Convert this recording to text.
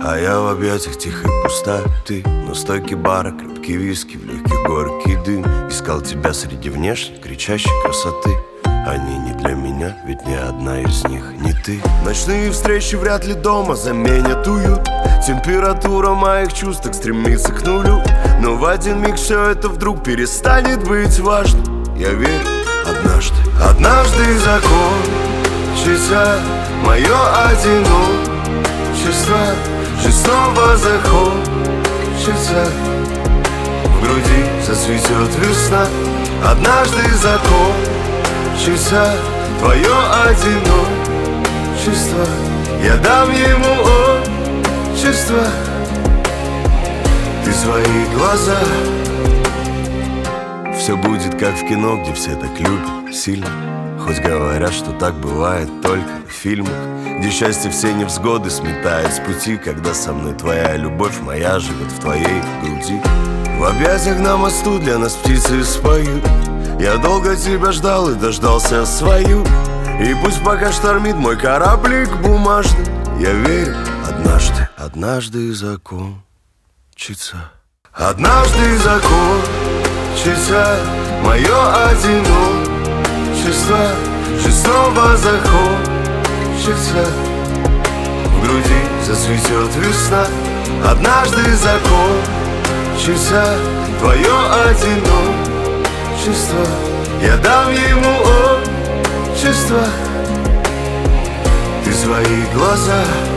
А я в объятиях тихой пустоты. На стойке бара крепкий виски, в легких горький дым. Искал тебя среди внешней кричащей красоты. Они не для меня, ведь ни одна из них не ты. Ночные встречи вряд ли дома заменят уют. Температура моих чувств так стремится к нулю. Но в один миг все это вдруг перестанет быть важным. Я верю, однажды закончится мое одиночество. Жизнь снова захочется, в груди зацветет весна. Однажды закончится твое одиночество. Я дам ему отчество. Ты свои глаза. Все будет как в кино, где все так любят сильно. Хоть говорят, что так бывает только в фильмах, где счастье все невзгоды сметает с пути. Когда со мной твоя любовь моя живет в твоей груди. В объятиях на мосту для нас птицы споют. Я долго тебя ждал и дождался свою. И пусть пока штормит мой кораблик бумажный, я верю, однажды закончится. Однажды закончится мое одиночество. Жизнь снова захочется, в груди зацветет весна. Однажды закончится твое одиночество. Я дам ему отчество. Ты свои глаза.